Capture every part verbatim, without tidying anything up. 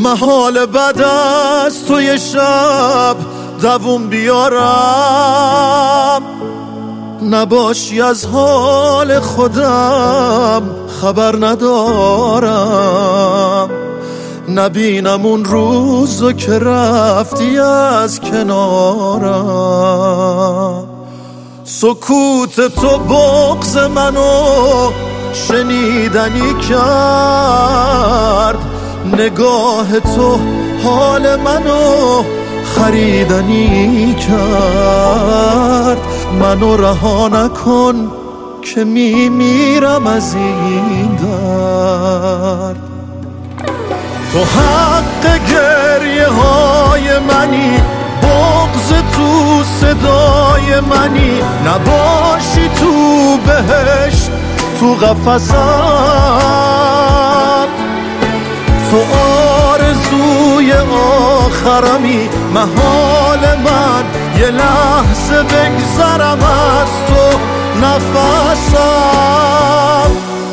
محال بعد از تو یه شب دووم بیارم، نباشی از حال خودم خبر ندارم، نبینم اون روزو که رفتی از کنارم. سکوت تو بغض منو شنیدنی کرد، نگاه تو حال منو خریدنی کرد. منو رها نکن که میمیرم از این درد. تو حق گریه های منی، بغض تو صدای منی، نباشی تو بهشت تو قفسم. تو آرزوی آخرمی، محال من یه لحظه بگذرم از تو نفسم.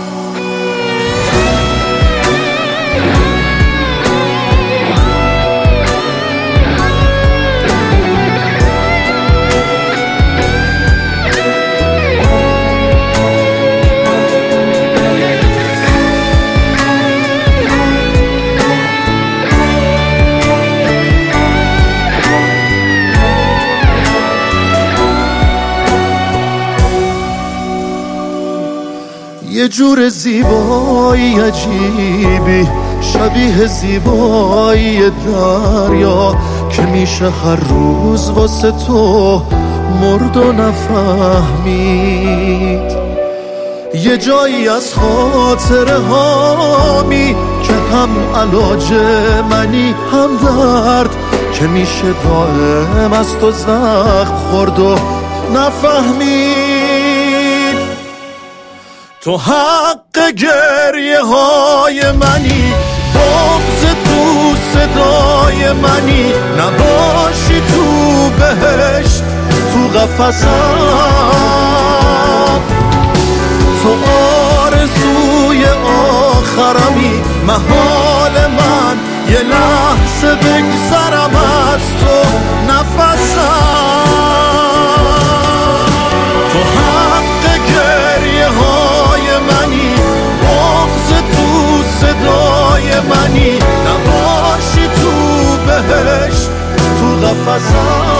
یه جور زیبایی عجیبی، شبیه زیبایی دریا، که میشه هر روز واسه تو مرد و نفهمید. یه جایی از خاطره هامی که هم علاج منی هم درد، که میشه دائم از تو زخم خورد و نفهمید. تو حق گریه های منی، بغض تو صدای منی، نباشی تو بهشت تو قفسم. تو آرزوی آخرمی، محال من یه لحظه بگذرم از تو نفسم. تو حق گریه های منی، بغض تو صدای منی، نباشی تو بهشت تو قفسم.